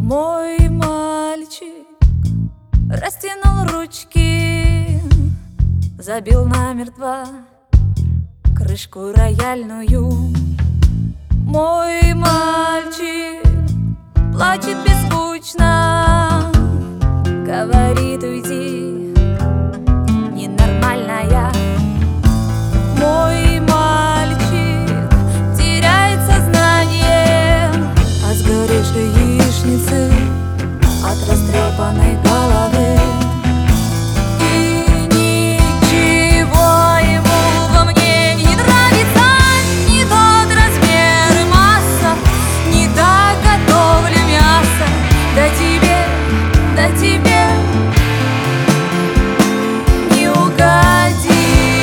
Мой мальчик растянул ручки, забил намертво крышку рояльную. Мой мальчик плачет беззвучно, говорит: уйди, ненормальная. Мой мальчик теряет сознание от сгоревшей яичницы, от растрепанной головы. И ничего ему во мне не нравится, не тот размер и масса, не так готовлю мясо. Да тебе не угодишь.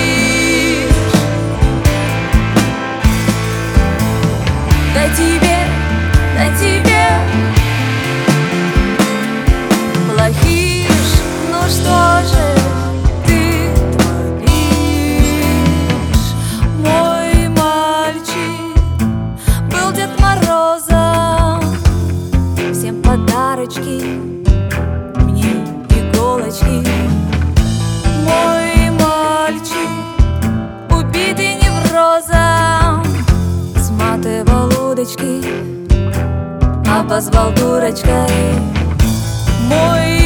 Да тебе плохишь, ну что же ты творишь? Мой мальчик был Дед Морозом, всем подарочки, мне иголочки. Мой мальчик, убитый неврозом, сматывал удочки, обозвал дурочкой. Мой